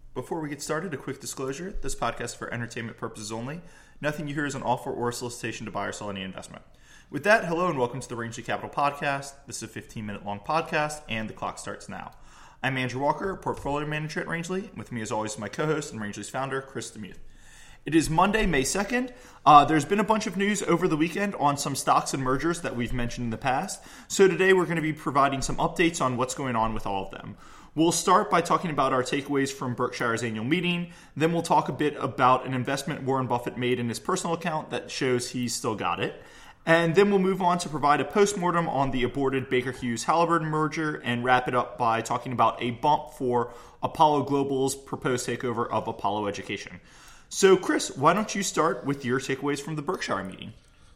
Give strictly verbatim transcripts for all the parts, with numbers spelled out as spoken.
Before we get started, a quick disclosure. This podcast is for entertainment purposes only. Nothing you hear is an offer or a solicitation to buy or sell any investment. With that, hello and welcome to the Rangeley Capital Podcast. This is a fifteen-minute long podcast, and the clock starts now. I'm Andrew Walker, Portfolio Manager at Rangeley. With me, as always, is my co-host and Rangeley's founder, Chris Demuth. It is Monday, May second. Uh, there's been a bunch of news over the weekend on some stocks and mergers that we've mentioned in the past. So today we're going to be providing some updates on what's going on with all of them. We'll start by talking about our takeaways from Berkshire's annual meeting. Then we'll talk a bit about an investment Warren Buffett made in his personal account that shows he's still got it. And then we'll move on to provide a postmortem on the aborted Baker Hughes-Halliburton merger and wrap it up by talking about a bump for Apollo Global's proposed takeover of Apollo Education. So, Chris, why don't you start with your takeaways from the Berkshire meeting?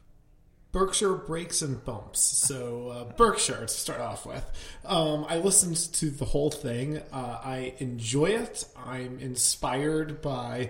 Berkshire breaks and bumps. So, uh, Berkshire to start off with. Um, I listened to the whole thing. Uh, I enjoy it. I'm inspired by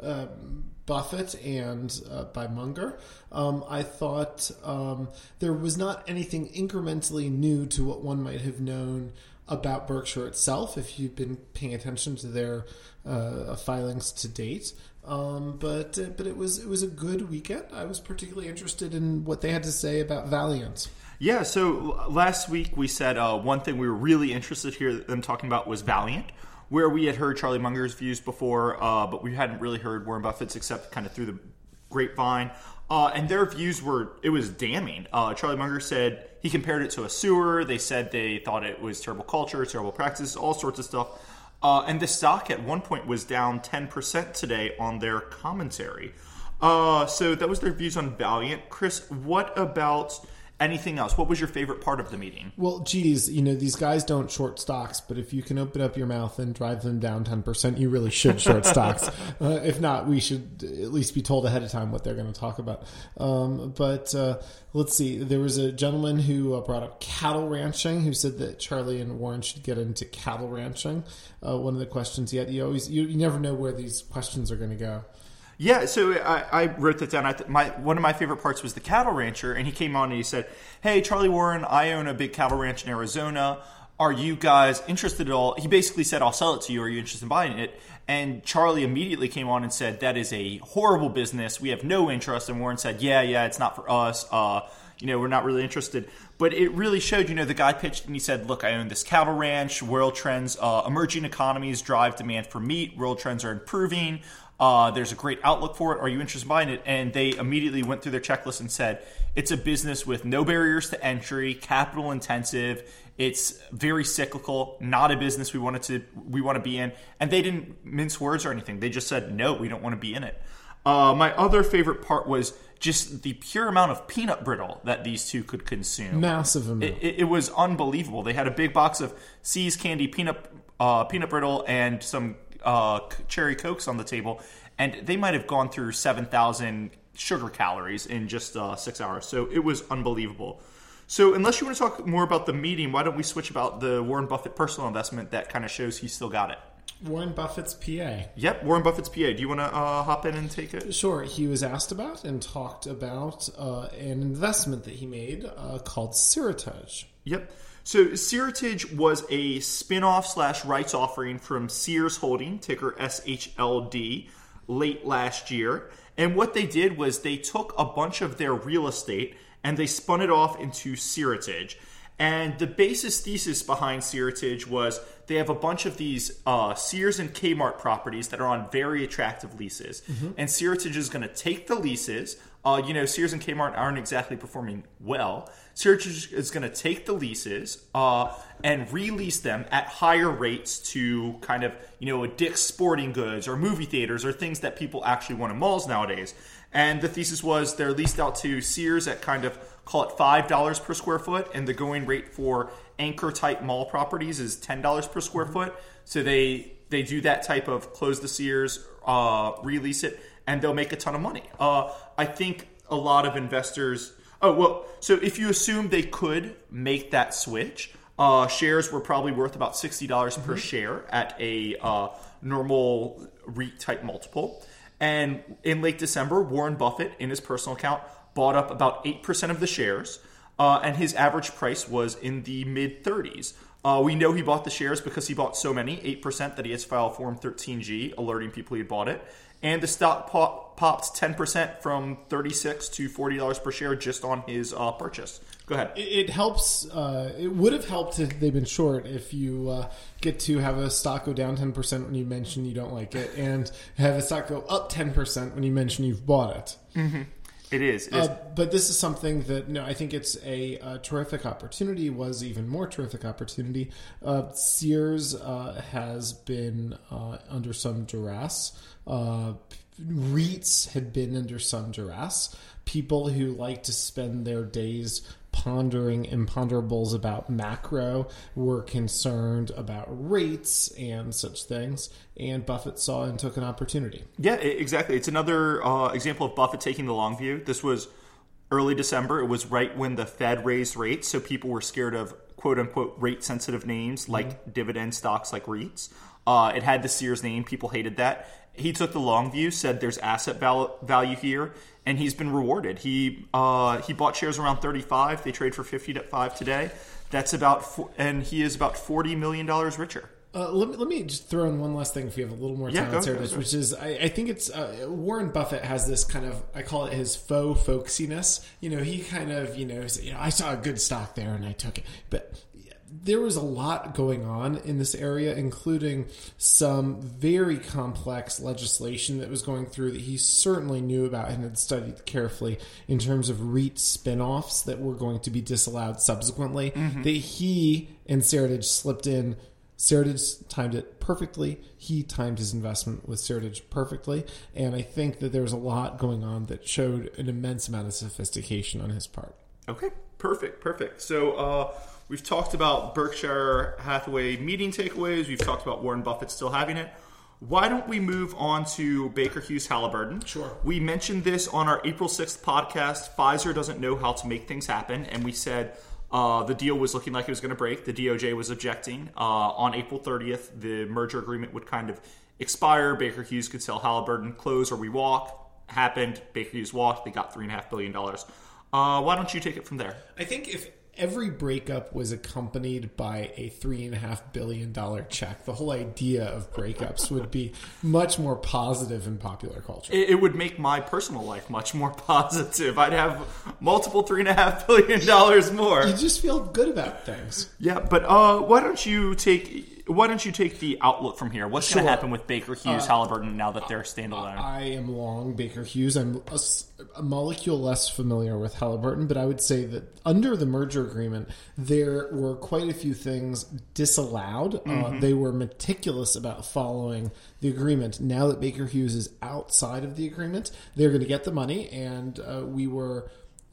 um, Buffett and uh, by Munger. Um, I thought um, there was not anything incrementally new to what one might have known about Berkshire itself if you've been paying attention to their uh, filings to date. Um, but uh, but it was it was a good weekend. I was particularly interested in what they had to say about Valiant. Yeah, so last week we said uh, one thing we were really interested to hear them talking about was Valiant, where we had heard Charlie Munger's views before, uh, but we hadn't really heard Warren Buffett's except kind of through the grapevine. Uh, and their views were, it was damning. Uh, Charlie Munger said he compared it to a sewer. They said they thought it was terrible culture, terrible practices, all sorts of stuff. Uh, and the stock at one point was down ten percent today on their commentary. Uh, so that was their views on Valiant. Chris, what about anything else? What was your favorite part of the meeting? Well, geez, you know, these guys don't short stocks, but if you can open up your mouth and drive them down ten percent, you really should short stocks. Uh, if not, we should at least be told ahead of time what they're going to talk about. Um, but uh, let's see. There was a gentleman who uh, brought up cattle ranching, who said that Charlie and Warren should get into cattle ranching. Uh, one of the questions he had, you always, you, you never know where these questions are going to go. Yeah, so I, I wrote that down. I th- my one of my favorite parts was the cattle rancher, and he came on and he said, "Hey, Charlie Warren, I own a big cattle ranch in Arizona. Are you guys interested at all?" He basically said, "I'll sell it to you. Are you interested in buying it?" And Charlie immediately came on and said, "That is a horrible business. We have no interest." And Warren said, "Yeah, yeah, it's not for us. Uh, you know, we're not really interested." But it really showed, you know, the guy pitched and he said, "Look, I own this cattle ranch. World trends, uh, emerging economies drive demand for meat. World trends are improving. Uh, there's a great outlook for it. Are you interested in buying it?" And they immediately went through their checklist and said, it's a business with no barriers to entry, capital intensive. It's very cyclical, not a business we wanted to we want to be in. And they didn't mince words or anything. They just said, no, we don't want to be in it. Uh, my other favorite part was just the pure amount of peanut brittle that these two could consume. Massive amount. It, it, it was unbelievable. They had a big box of See's Candy peanut uh, peanut brittle and some uh, cherry Cokes on the table, and they might have gone through seven thousand sugar calories in just uh, six hours. So it was unbelievable. So unless you want to talk more about the meeting, why don't we switch about the Warren Buffett personal investment that kind of shows he's still got it? Warren Buffett's P A. Yep, Warren Buffett's P A. Do you want to uh, hop in and take it? Sure. He was asked about and talked about uh, an investment that he made uh, called Seritage. Yep. So Seritage was a spin-off slash rights offering from Sears Holding, ticker S H L D, late last year. And what they did was they took a bunch of their real estate and they spun it off into Seritage. And the basis thesis behind Seritage was they have a bunch of these uh, Sears and Kmart properties that are on very attractive leases. Mm-hmm. And Seritage is going to take the leases. Uh, you know, Sears and Kmart aren't exactly performing well. Seritage is going to take the leases uh, and release them at higher rates to kind of, you know, a Dick's Sporting Goods or movie theaters or things that people actually want in malls nowadays. And the thesis was they're leased out to Sears at kind of, call it five dollars per square foot, and the going rate for anchor-type mall properties is ten dollars per square foot. So they they do that type of close the Sears, uh, release it, and they'll make a ton of money. Uh, I think a lot of investors... Oh, well, so if you assume they could make that switch, uh, shares were probably worth about sixty dollars mm-hmm. per share at a uh, normal REIT-type multiple. And in late December, Warren Buffett, in his personal account, bought up about eight percent of the shares, uh, and his average price was in the mid thirties. Uh, we know he bought the shares because he bought so many, eight percent, that he has to file Form thirteen G, alerting people he bought it. And the stock pop, popped ten percent from thirty-six dollars to forty dollars per share just on his uh, purchase. Go ahead. It, it helps. Uh, it would have helped if they've been short if you uh, get to have a stock go down ten percent when you mention you don't like it, and have a stock go up ten percent when you mention you've bought it. Mm-hmm. It is. It is. Uh, but this is something that, no, I think it's a, a terrific opportunity, was even more terrific opportunity. Uh, Sears uh, has been uh, under some duress. Uh, REITs had been under some duress. People who like to spend their days pondering imponderables about macro were concerned about rates and such things, and Buffett saw and took an opportunity. Yeah, exactly. It's another uh, example of Buffett taking the long view. This was early December. It was right when the Fed raised rates, so people were scared of quote-unquote rate-sensitive names like mm-hmm. dividend stocks like REITs. Uh, it had the Sears name. People hated that. He took the long view, said there's asset val- value here, and he's been rewarded. He uh, he bought shares around thirty-five. They trade for fifty-five today. That's about, four, and he is about forty million dollars richer. Uh, let me let me just throw in one last thing if you have a little more time yeah, on Seritage, which is I, I think it's uh, Warren Buffett has this kind of, I call it his faux folksiness. You know, he kind of you know you know I saw a good stock there and I took it, but there was a lot going on in this area, including some very complex legislation that was going through that he certainly knew about and had studied carefully in terms of REIT spinoffs that were going to be disallowed subsequently. Mm-hmm. That he and Seritage slipped in. Seritage timed it perfectly. He timed his investment with Seritage perfectly. And I think that there was a lot going on that showed an immense amount of sophistication on his part. Okay, perfect, perfect. So, uh, we've talked about Berkshire Hathaway meeting takeaways. We've talked about Warren Buffett still having it. Why don't we move on to Baker Hughes Halliburton? Sure. We mentioned this on our April sixth podcast. Pfizer doesn't know how to make things happen. And we said uh, the deal was looking like it was going to break. The D O J was objecting. Uh, on April thirtieth, the merger agreement would kind of expire. Baker Hughes could sell Halliburton, close or we walk. Happened. Baker Hughes walked. They got three point five billion dollars. Uh, why don't you take it from there? I think if every breakup was accompanied by a three and a half billion dollar check, the whole idea of breakups would be much more positive in popular culture. It, it would make my personal life much more positive. I'd have multiple three and a half billion dollars more. You just feel good about things. Yeah, but uh, why don't you take why don't you take the outlook from here? What's Sure. going to happen with Baker Hughes Uh, Halliburton now that they're standalone? I am long Baker Hughes. I'm a, a molecule less familiar with Halliburton, but I would say that under the merger agreement, there were quite a few things disallowed. Mm-hmm. Uh, they were meticulous about following the agreement. Now that Baker Hughes is outside of the agreement, they're going to get the money, and uh, we were...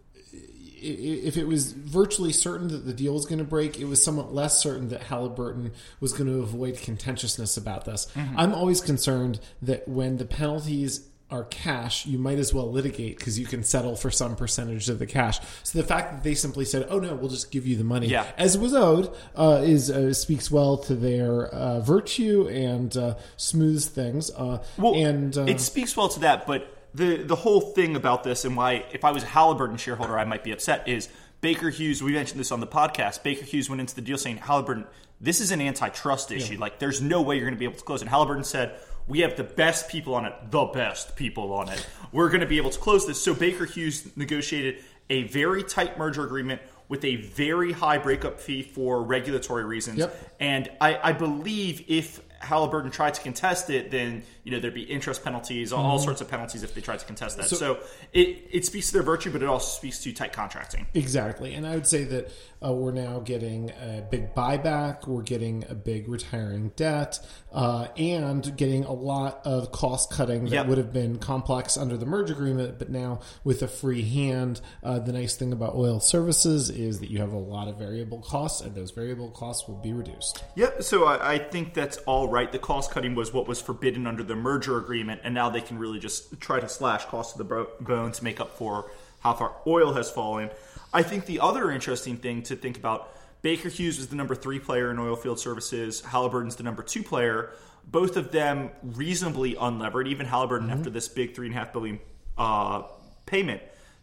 If it was virtually certain that the deal was going to break, it was somewhat less certain that Halliburton was going to avoid contentiousness about this. Mm-hmm. I'm always concerned that when the penalties are cash, you might as well litigate because you can settle for some percentage of the cash. So the fact that they simply said, "Oh no, we'll just give you the money," yeah. as was owed, uh, is uh, speaks well to their uh, virtue and uh, smooths things. Uh, well, and uh, it speaks well to that, but. The the whole thing about this and why, if I was a Halliburton shareholder, I might be upset is Baker Hughes, we mentioned this on the podcast, Baker Hughes went into the deal saying, Halliburton, this is an antitrust issue. Yeah. Like, there's no way you're going to be able to close it. And Halliburton said, we have the best people on it, the best people on it. We're going to be able to close this. So Baker Hughes negotiated a very tight merger agreement with a very high breakup fee for regulatory reasons. Yep. And I, I believe if Halliburton tried to contest it, then you know there'd be interest penalties, all mm-hmm. sorts of penalties if they tried to contest that. So, so it, it speaks to their virtue, but it also speaks to tight contracting. Exactly. And I would say that uh, we're now getting a big buyback, we're getting a big retiring debt, uh, and getting a lot of cost cutting that yep. would have been complex under the merge agreement, but now with a free hand. Uh, the nice thing about oil services is that you have a lot of variable costs, and those variable costs will be reduced. Yep. So I, I think that's all right. The cost cutting was what was forbidden under the merger agreement, and now they can really just try to slash cost of the bro- bone to make up for how far oil has fallen. I think the other interesting thing to think about, Baker Hughes was the number three player in oilfield services. Halliburton's the number two player. Both of them reasonably unlevered. Even Halliburton, mm-hmm. after this big three and a half billion uh, payment,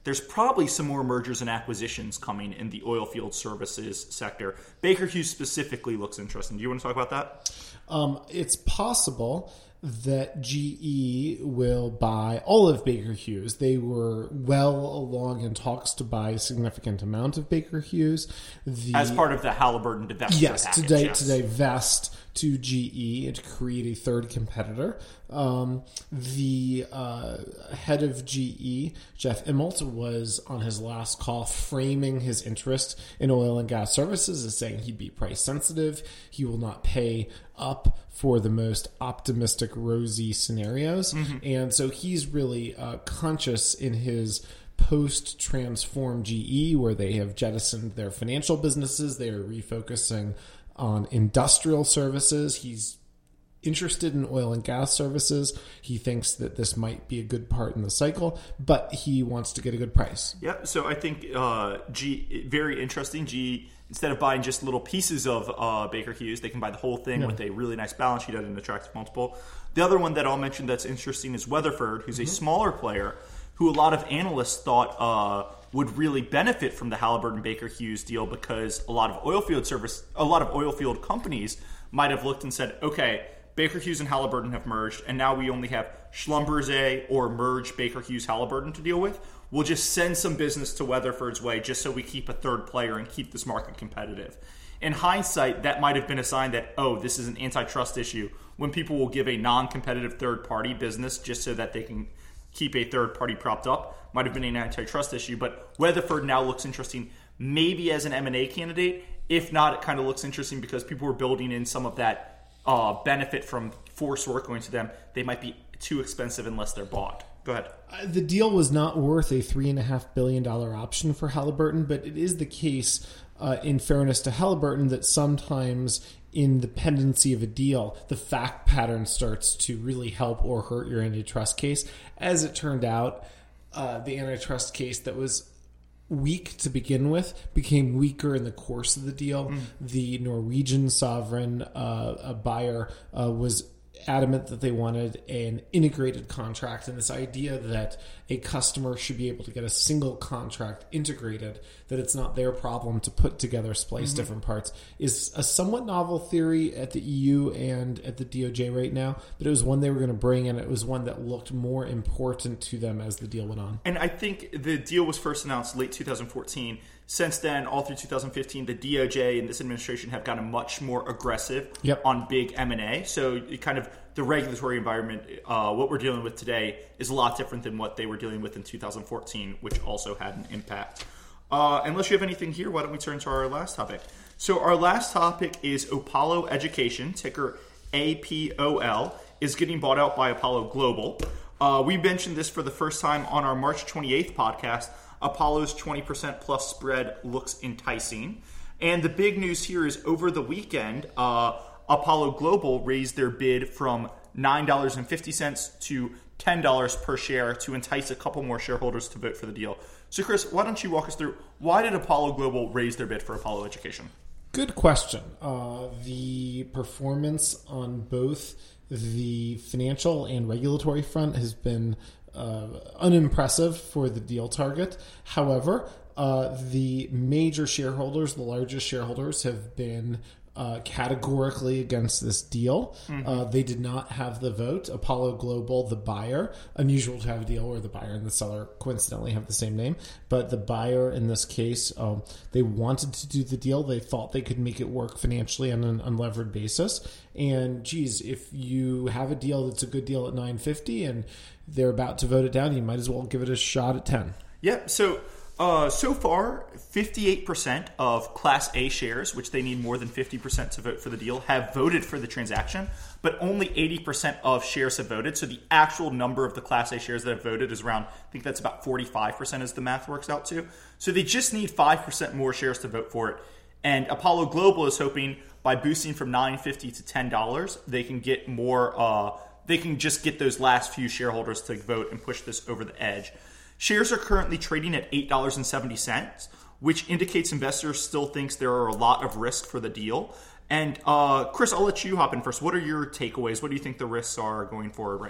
there's probably some more mergers and acquisitions coming in the oil field services sector. Baker Hughes specifically looks interesting. Do you want to talk about that? Um, it's possible that G E will buy all of Baker Hughes. They were well along in talks to buy a significant amount of Baker Hughes. The, As part of the Halliburton divestiture yes, package. today, yes, to divest to G E and to create a third competitor. Um, the uh, head of G E, Jeff Immelt, was on his last call framing his interest in oil and gas services as saying he'd be price sensitive. He will not pay up for the most optimistic, rosy scenarios. Mm-hmm. And so he's really uh, conscious in his post-transform G E, where they have jettisoned their financial businesses. They are refocusing on industrial services. He's interested in oil and gas services. He thinks that this might be a good part in the cycle, but he wants to get a good price. Yeah, so I think uh, G very interesting. G, instead of buying just little pieces of uh, Baker Hughes, they can buy the whole thing yeah. with a really nice balance sheet at an attractive multiple. The other one that I'll mention that's interesting is Weatherford, who's mm-hmm. a smaller player who a lot of analysts thought uh, would really benefit from the Halliburton Baker Hughes deal, because a lot of oil field service, a lot of oil field companies might have looked and said, okay, Baker Hughes and Halliburton have merged, and now we only have Schlumberger or merged Baker Hughes Halliburton to deal with. We'll just send some business to Weatherford's way just so we keep a third player and keep this market competitive. In hindsight, that might have been a sign that, oh, this is an antitrust issue, when people will give a non-competitive third-party business just so that they can keep a third party propped up. Might have been an antitrust issue, but Weatherford now looks interesting maybe as an M and A candidate. If not, it kind of looks interesting because people were building in some of that uh, benefit from forced work going to them. They might be too expensive unless they're bought. Go ahead. Uh, the deal was not worth a three point five billion dollars option for Halliburton, but it is the case, uh, in fairness to Halliburton, that sometimes in the pendency of a deal, the fact pattern starts to really help or hurt your antitrust case. As it turned out, uh, the antitrust case that was weak to begin with became weaker in the course of the deal. Mm. The Norwegian sovereign uh, a buyer uh, was adamant that they wanted an integrated contract, and this idea that a customer should be able to get a single contract integrated, that it's not their problem to put together, splice mm-hmm. different parts, is a somewhat novel theory at the E U and at the D O J right now, but it was one they were going to bring, and it was one that looked more important to them as the deal went on. And I think the deal was first announced late two thousand fourteen. Since then, all through two thousand fifteen, the D O J and this administration have gotten much more aggressive yep. on big M and A. So it kind of the regulatory environment, uh, what we're dealing with today, is a lot different than what they were dealing with in two thousand fourteen, which also had an impact. Uh, unless you have anything here, why don't we turn to our last topic? So our last topic is Apollo Education, ticker A P O L, is getting bought out by Apollo Global. Uh, we mentioned this for the first time on our March twenty-eighth podcast. Apollo's twenty percent plus spread looks enticing. And the big news here is over the weekend, uh, Apollo Global raised their bid from nine dollars and fifty cents to ten dollars per share to entice a couple more shareholders to vote for the deal. So, Chris, why don't you walk us through, why did Apollo Global raise their bid for Apollo Education? Good question. Uh, the performance on both the financial and regulatory front has been uh, unimpressive for the deal target. However, uh, the major shareholders, the largest shareholders, have been Uh, categorically against this deal. Mm-hmm. Uh, they did not have the vote. Apollo Global, the buyer, unusual to have a deal where the buyer and the seller coincidentally have the same name, but the buyer in this case, um, they wanted to do the deal. They thought they could make it work financially on an unlevered basis. And geez, if you have a deal that's a good deal at nine fifty and they're about to vote it down, you might as well give it a shot at ten. Yeah, so Uh, so far, fifty-eight percent of Class A shares, which they need more than fifty percent to vote for the deal, have voted for the transaction, but only eighty percent of shares have voted. So the actual number of the Class A shares that have voted is around, I think that's about forty-five percent as the math works out to. So they just need five percent more shares to vote for it. And Apollo Global is hoping by boosting from nine fifty to ten dollars, they can get more, uh, they can just get those last few shareholders to vote and push this over the edge. Shares are currently trading at eight dollars and seventy cents, which indicates investors still thinks there are a lot of risk for the deal. And uh, Chris, I'll let you hop in first. What are your takeaways? What do you think the risks are going forward right now?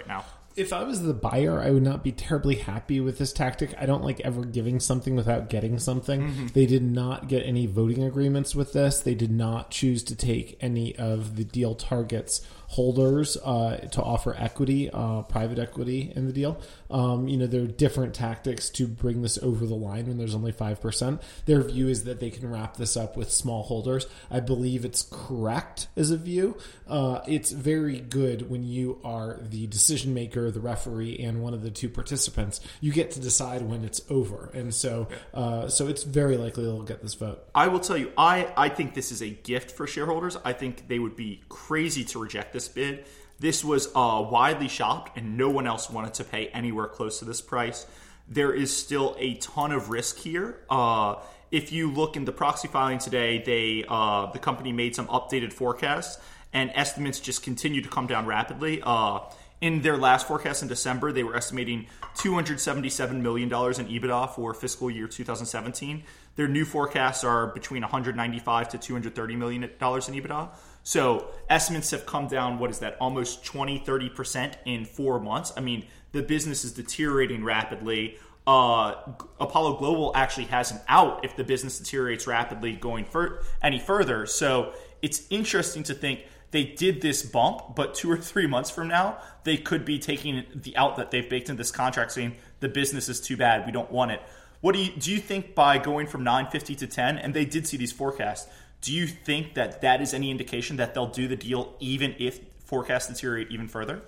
If I was the buyer, I would not be terribly happy with this tactic. I don't like ever giving something without getting something. Mm-hmm. They did not get any voting agreements with this. They did not choose to take any of the deal targets holders uh, to offer equity, uh, private equity in the deal. Um, you know, there are different tactics to bring this over the line when there's only five percent. Their view is that they can wrap this up with small holders. I believe it's correct as a view. Uh, it's very good when you are the decision maker, the referee, and one of the two participants. You get to decide when it's over. And so uh, so it's very likely they'll get this vote. I will tell you, I, I think this is a gift for shareholders. I think they would be crazy to reject this bid. This was uh, widely shopped, and no one else wanted to pay anywhere close to this price. There is still a ton of risk here. Uh, if you look in the proxy filing today, they uh, the company made some updated forecasts, and estimates just continue to come down rapidly. Uh, in their last forecast in December, they were estimating two hundred seventy-seven million dollars in EBITDA for fiscal year two thousand seventeen. Their new forecasts are between one hundred ninety-five to two hundred thirty million dollars in EBITDA. So estimates have come down, what is that, almost twenty, thirty percent in four months. I mean, the business is deteriorating rapidly. Uh, Apollo Global actually has an out if the business deteriorates rapidly going fur- any further. So it's interesting to think they did this bump, but two or three months from now, they could be taking the out that they've baked in this contract saying the business is too bad, we don't want it. What do you do you think by going from nine fifty to ten, and they did see these forecasts, do you think that that is any indication that they'll do the deal even if forecasts deteriorate even further?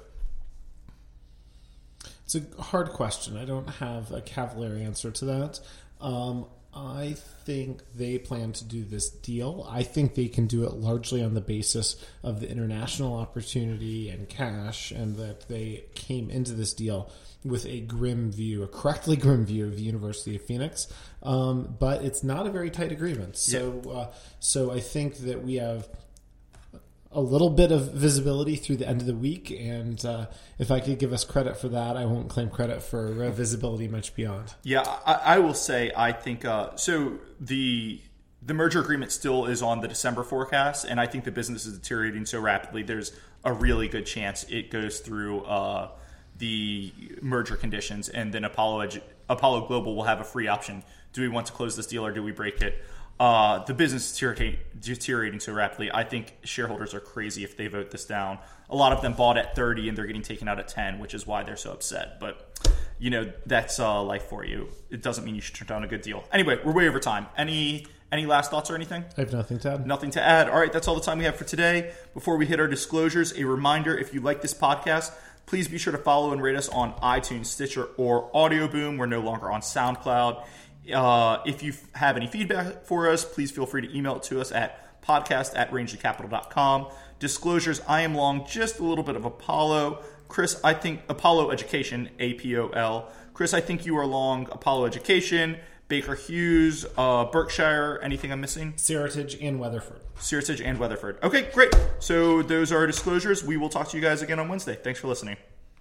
It's a hard question. I don't have a cavalier answer to that. Um, I think they plan to do this deal. I think they can do it largely on the basis of the international opportunity and cash, and that they came into this deal with a grim view, a correctly grim view of the University of Phoenix. Um, but it's not a very tight agreement. So, yeah. uh, so I think that we have a little bit of visibility through the end of the week, and uh, if I could give us credit for that, I won't claim credit for uh, visibility much beyond. Yeah, I, I will say I think uh, so. The the merger agreement still is on the December forecast, and I think the business is deteriorating so rapidly. There's a really good chance it goes through uh, the merger conditions, and then Apollo Edu- Apollo Global will have a free option. Do we want to close this deal or do we break it? Uh, the business is deteriorating, deteriorating so rapidly. I think shareholders are crazy if they vote this down. A lot of them bought at thirty and they're getting taken out at ten, which is why they're so upset. But, you know, that's uh, life for you. It doesn't mean you should turn down a good deal. Anyway, we're way over time. Any any last thoughts or anything? I have nothing to add. Nothing to add. All right, that's all the time we have for today. Before we hit our disclosures, a reminder, if you like this podcast, please be sure to follow and rate us on iTunes, Stitcher, or Audio Boom. We're no longer on SoundCloud. Uh, if you have any feedback for us, please feel free to email it to us at podcast at rangeley capital dot com. Disclosures, I am long just a little bit of Apollo. Chris, I think Apollo Education, A P O L. Chris, I think you are long Apollo Education, Baker Hughes, uh, Berkshire. Anything I'm missing? Seritage and Weatherford. Seritage and Weatherford. Okay, great. So those are our disclosures. We will talk to you guys again on Wednesday. Thanks for listening.